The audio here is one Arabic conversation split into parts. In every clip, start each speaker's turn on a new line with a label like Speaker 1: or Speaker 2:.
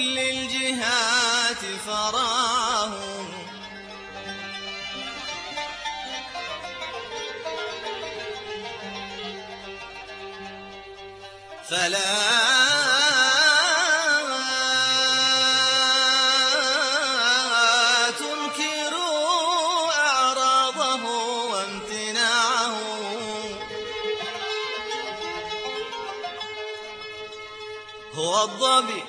Speaker 1: كل الجهات فراه، فلا تنكروا أعراضه وامتناعه، هو الظبي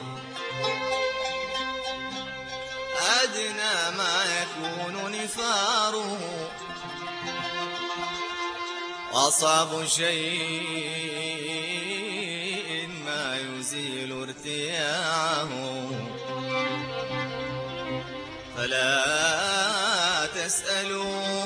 Speaker 1: أدنى ما يكون نفاره، وأصعب شيء ما يزيل ارتياعه، فلا تسألوه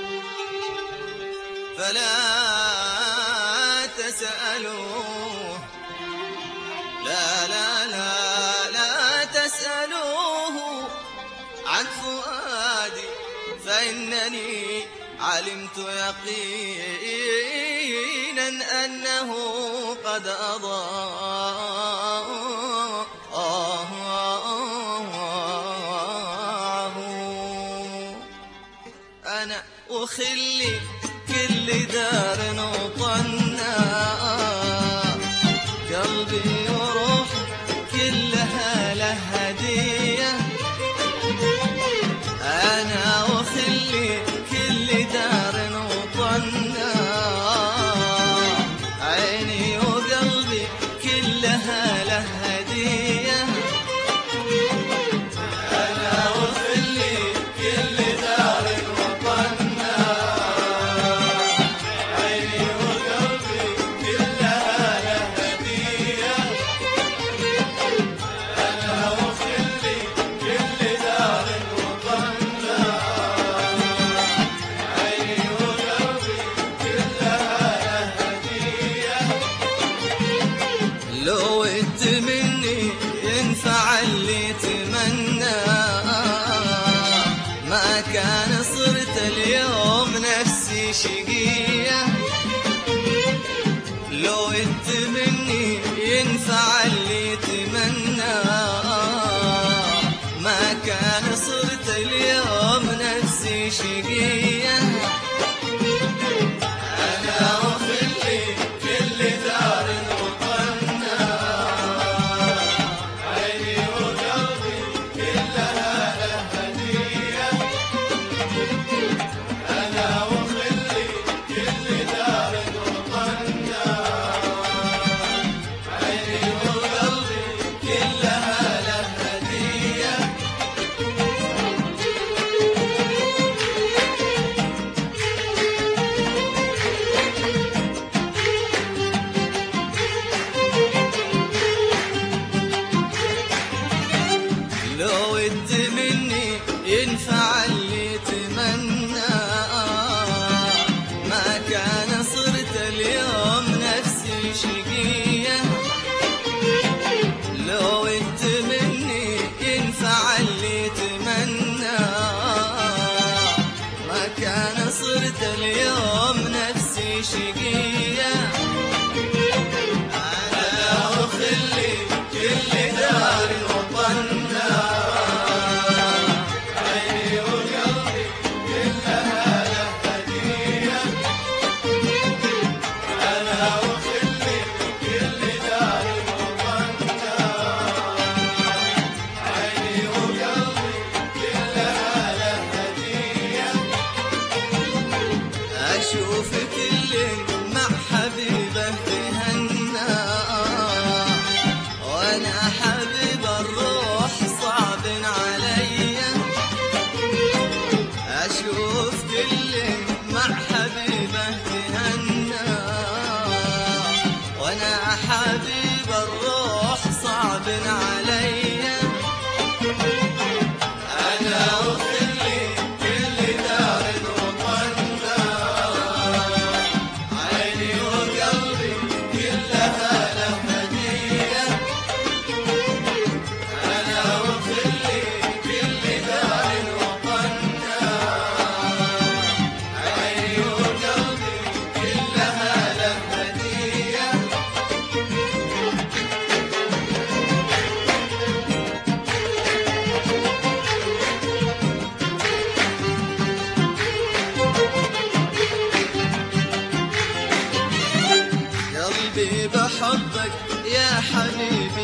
Speaker 1: لا تسألوه عن فؤادي، فإنني علمت يقينا أنه قد أضاءه. أنا أخلي كل دار وطنا، قلبي وروح كلها له هدية، أنا أخلي كل دار وطنا، عيني وقلبي كلها له هدية، أنا أخلي كل دار وطنا، عيني وقلبي كلها له هدية، أنا أخلي كل دار وطنا، عيني وقلبي كلها له هدية. لو انت مني ينفع اللي تمنى، ما كان صرت اليوم نفسي شقية، لو انت مني ينفع اللي تمنى، ما كان صرت اليوم نفسي شقية، أنا أخلي كل دار وطنا، عيني وقلبي كلها له هدية، أنا أخلي كل دار وطنا، عيني وقلبي كلها له هدية. لو انت مني ينفع اللي تمنى، ما كان صرت اليوم نفسي شقية، لو انت مني ينفع اللي تمنى، ما كان صرت اليوم نفسي شقية، أنا أخلي كل دار وطنا،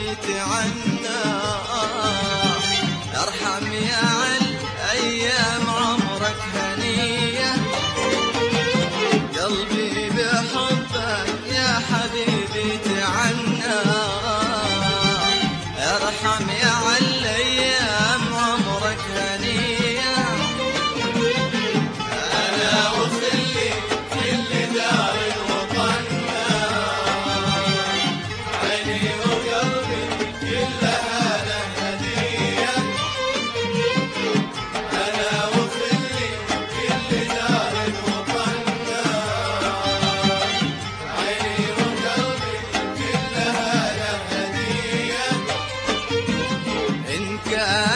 Speaker 1: تعنى. ارحم يا عل ايام عمرك هنيه، قلبي بحبك يا حبيبي تعنى. ارحم يا عل ايام عمرك هنيه، انا وخلي كل دار وطننا، عيني وقلبي كلها له هديه. انا وخلي كل دار وطننا، عيني وقلبي كلها له هديه. إن كان